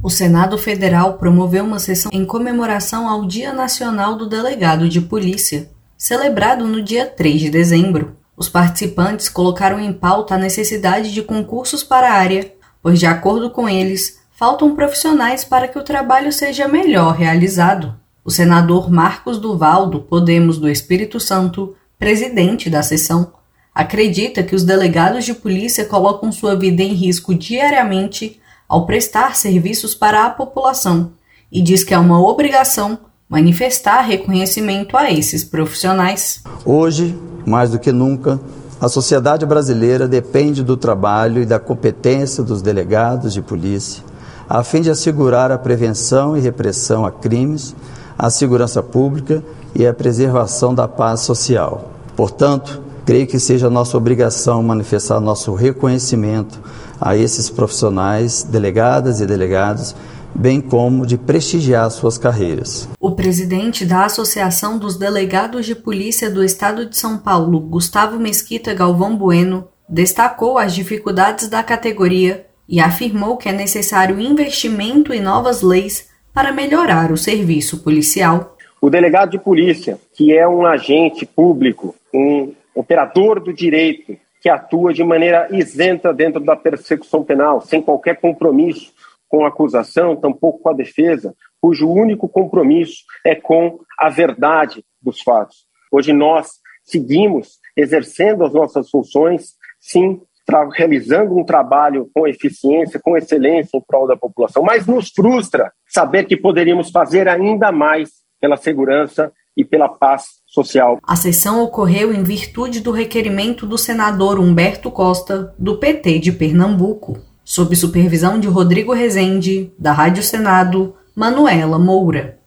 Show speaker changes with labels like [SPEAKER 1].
[SPEAKER 1] O Senado Federal promoveu uma sessão em comemoração ao Dia Nacional do Delegado de Polícia, celebrado no dia 3 de dezembro. Os participantes colocaram em pauta a necessidade de concursos para a área, pois, de acordo com eles, faltam profissionais para que o trabalho seja melhor realizado. O senador Marcos Duval, do Podemos do Espírito Santo, presidente da sessão, acredita que os delegados de polícia colocam sua vida em risco diariamente ao prestar serviços para a população e diz que é uma obrigação manifestar reconhecimento a esses profissionais.
[SPEAKER 2] Hoje, mais do que nunca, a sociedade brasileira depende do trabalho e da competência dos delegados de polícia, a fim de assegurar a prevenção e repressão a crimes, a segurança pública e a preservação da paz social. Portanto, creio que seja nossa obrigação manifestar nosso reconhecimento a esses profissionais, delegadas e delegados, bem como de prestigiar suas carreiras.
[SPEAKER 1] O presidente da Associação dos Delegados de Polícia do Estado de São Paulo, Gustavo Mesquita Galvão Bueno, destacou as dificuldades da categoria e afirmou que é necessário investimento em novas leis para melhorar o serviço policial.
[SPEAKER 3] O delegado de polícia, que é um agente público, um operador do direito, que atua de maneira isenta dentro da persecução penal, sem qualquer compromisso com a acusação, tampouco com a defesa, cujo único compromisso é com a verdade dos fatos. Hoje nós seguimos exercendo as nossas funções, sim, realizando um trabalho com eficiência, com excelência em prol da população, mas nos frustra saber que poderíamos fazer ainda mais pela segurança e pela paz social.
[SPEAKER 1] A sessão ocorreu em virtude do requerimento do senador Humberto Costa, do PT de Pernambuco, sob supervisão de Rodrigo Rezende, da Rádio Senado, Manuela Moura.